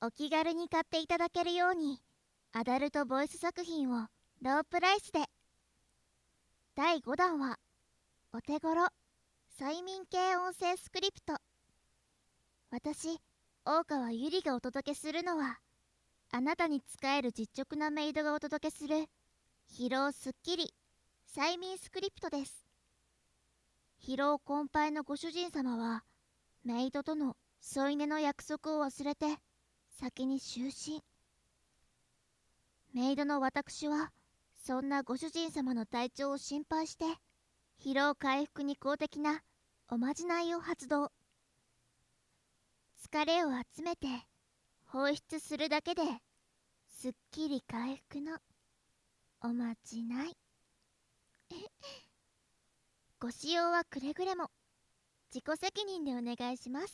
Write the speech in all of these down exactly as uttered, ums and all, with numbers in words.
お気軽に買っていただけるようにアダルトボイス作品をロープライスで。だいごだんはお手頃催眠系音声スクリプト。私大川ゆりがお届けするのは、あなたに使える実直なメイドがお届けする疲労すっきり催眠スクリプトです。疲労困憊のご主人様はメイドとの添い寝の約束を忘れて先に就寝。メイドの私はそんなご主人様の体調を心配して疲労回復に公的なおまじないを発動。疲れを集めて放出するだけですっきり回復のおまじないご使用はくれぐれも自己責任でお願いします。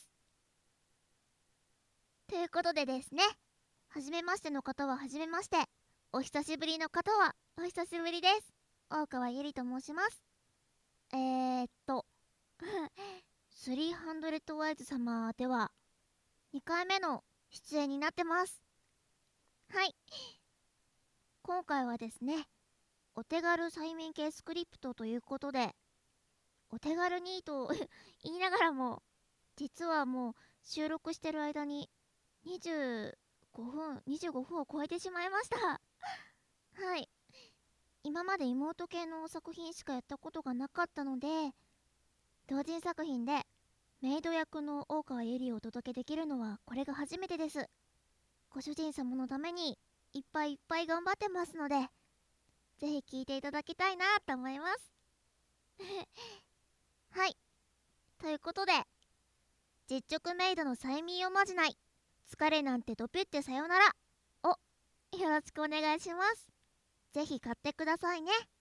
ということでですね、はじめましての方ははじめまして、お久しぶりの方はお久しぶりです。大川ゆりと申します。えーっとスリーハンドレッドワイズ様ではにかいめの出演になってます。はい、今回はですね、お手軽催眠系スクリプトということで、お手軽にと言いながらも、実はもう収録してる間ににじゅうごふんにじゅうごふんを超えてしまいましたはい、今まで妹系の作品しかやったことがなかったので、同人作品でメイド役の大川ゆりをお届けできるのはこれが初めてです。ご主人様のためにいっぱいいっぱい頑張ってますので、ぜひ聴いていただきたいなと思いますはい、ということで、実直メイドの催眠おまじない、疲れなんてドピュってさよならをよろしくお願いします。ぜひ買ってくださいね。